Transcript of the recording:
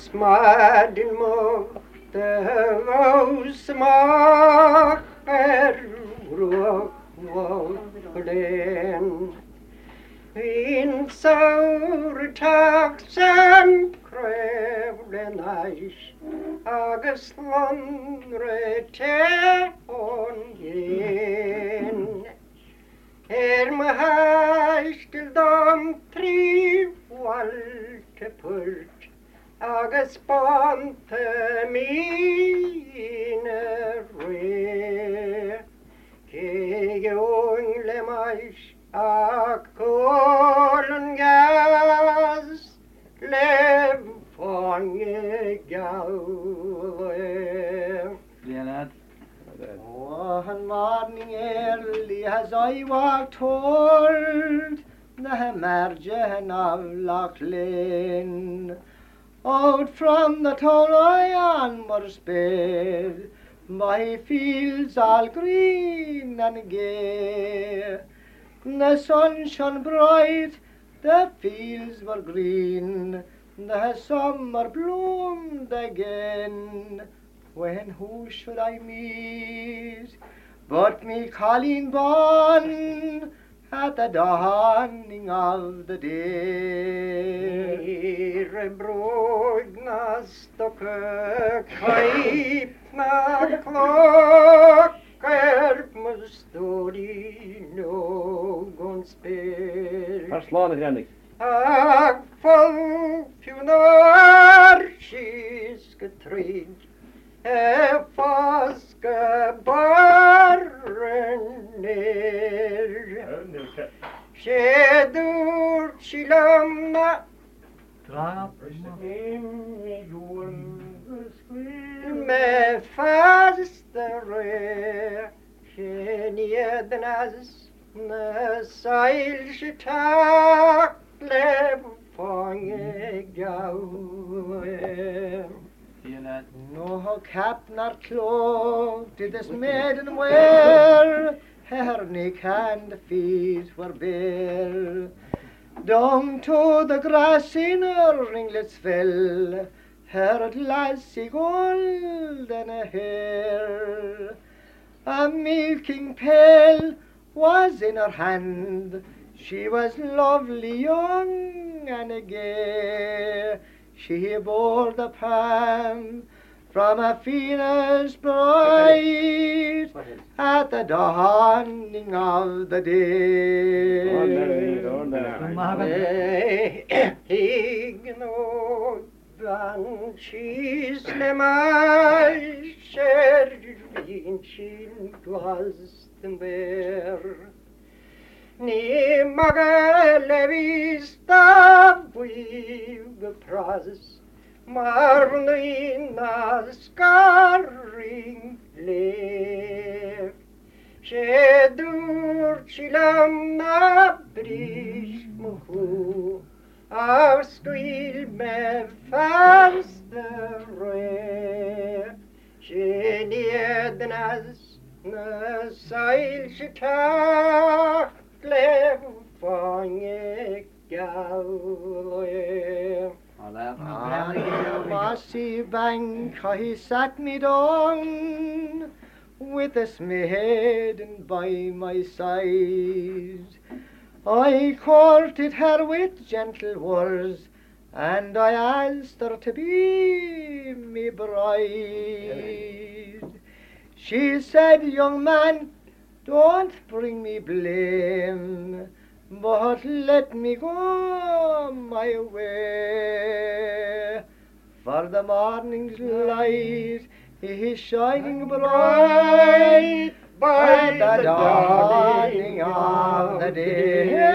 smadin mo the rose mark in saur taxan crevlen ice agus lonre te on yen my haistil dom tri wal te pult agus bonte mi in a re ke young le mais a colon gas le fonge gawe Leonard. One morning early as I walked toward the margin of Loch Lane, out from the town I onward sped, my fields all green and gay. The sun shone bright, the fields were green, the summer bloomed again. When who should I meet but me Colleen Bawn at the dawning of the day? Brod na stokke kaip na klokker mustori någon spel. Var slanet, Jannik? Ag folk fjunar kiske trygg faske barren ner. Skedur kilamna med fastere kjenjednas seilsketakle fange gaue. No cap nor cloak did this maiden wear, her neck and feet were bare. Down to the grass in her ringlets fell, her lassie golden hair. A milking pail was in her hand, she was lovely, young and gay. She bore the pan from a Venus bright at the dawning of the day. She's the my shervin shin gwasten bear. Ni magale vista the pras marlina scarring le shedur chilam na brish muhu our squil me fast re sheniednas na sail shita le fange gawe. Mossy bank, he sat me down with this maiden by my side. I courted her with gentle words, and I asked her to be me bride. She said, young man, don't bring me blame, but let me go my way. For the morning's light is shining bright by the dawning of the day.